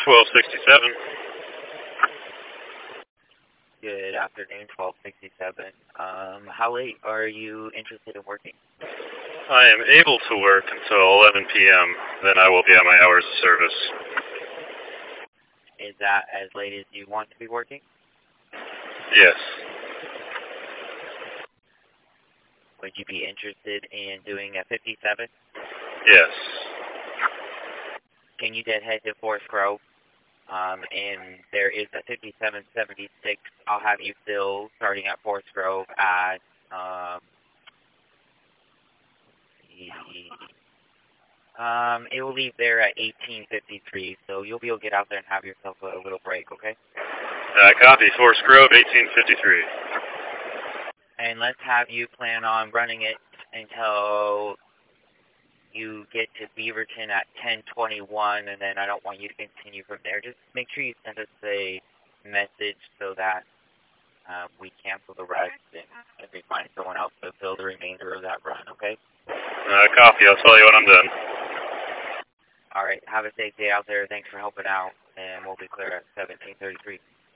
1267. Good afternoon, 1267. How late are you interested in working? I am able to work until 11 p.m. Then I will be at my hours of service. Is that as late as you want to be working? Yes. Would you be interested in doing a 57? Yes. Can you head to Forest Grove? And there is a 5776. I'll have you fill starting at Forest Grove at it will leave there at 1853, so you'll be able to get out there and have yourself a little break, okay? Copy. Forest Grove, 1853. And let's have you plan on running it until you get to Beaverton at 10:21, and then I don't want you to continue from there. Just make sure you send us a message so that we cancel the rest and we find someone else to fill the remainder of that run, okay? Copy. I'll tell you when I'm done. All right. Have a safe day out there. Thanks for helping out, and we'll be clear at 17:33.